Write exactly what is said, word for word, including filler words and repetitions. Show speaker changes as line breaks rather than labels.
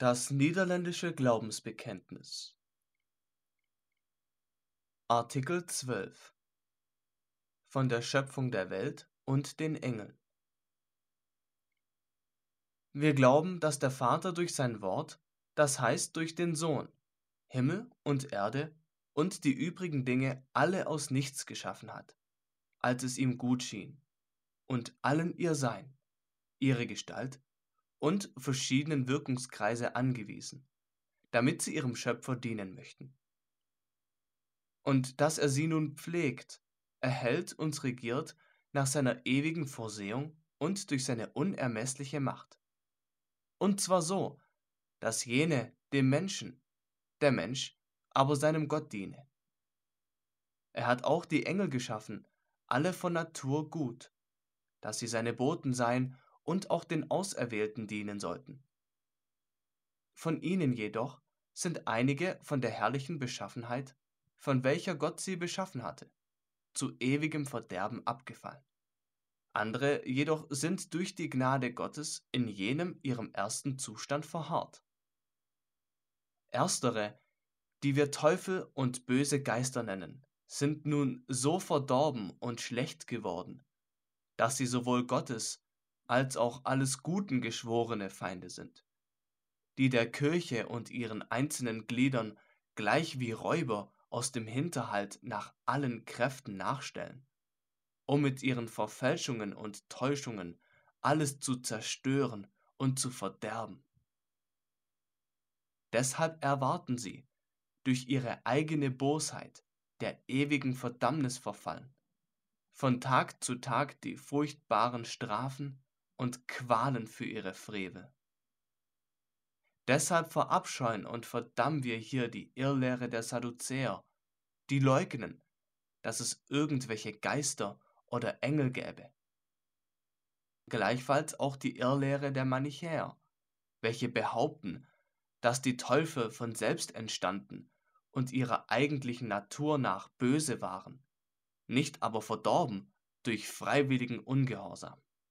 Das niederländische Glaubensbekenntnis. Artikel zwölf. Von der Schöpfung der Welt und den Engeln. Wir glauben, dass der Vater durch sein Wort, das heißt durch den Sohn, Himmel und Erde und die übrigen Dinge alle aus nichts geschaffen hat, als es ihm gut schien, und allen ihr Sein, ihre Gestalt und verschiedenen Wirkungskreise angewiesen, damit sie ihrem Schöpfer dienen möchten. Und dass er sie nun pflegt, erhält und regiert nach seiner ewigen Vorsehung und durch seine unermessliche Macht. Und zwar so, dass jene dem Menschen, der Mensch aber seinem Gott diene. Er hat auch die Engel geschaffen, alle von Natur gut, dass sie seine Boten seien und auch den Auserwählten dienen sollten. Von ihnen jedoch sind einige von der herrlichen Beschaffenheit, von welcher Gott sie beschaffen hatte, zu ewigem Verderben abgefallen. Andere jedoch sind durch die Gnade Gottes in jenem ihrem ersten Zustand verharrt. Erstere, die wir Teufel und böse Geister nennen, sind nun so verdorben und schlecht geworden, dass sie sowohl Gottes als auch alles Guten geschworene Feinde sind, die der Kirche und ihren einzelnen Gliedern gleich wie Räuber aus dem Hinterhalt nach allen Kräften nachstellen, um mit ihren Verfälschungen und Täuschungen alles zu zerstören und zu verderben. Deshalb erwarten sie, durch ihre eigene Bosheit der ewigen Verdammnis verfallen, von Tag zu Tag die furchtbaren Strafen und Qualen für ihre Frevel. Deshalb verabscheuen und verdammen wir hier die Irrlehre der Sadduzäer, die leugnen, dass es irgendwelche Geister oder Engel gäbe. Gleichfalls auch die Irrlehre der Manichäer, welche behaupten, dass die Teufel von selbst entstanden und ihrer eigentlichen Natur nach böse waren, nicht aber verdorben durch freiwilligen Ungehorsam.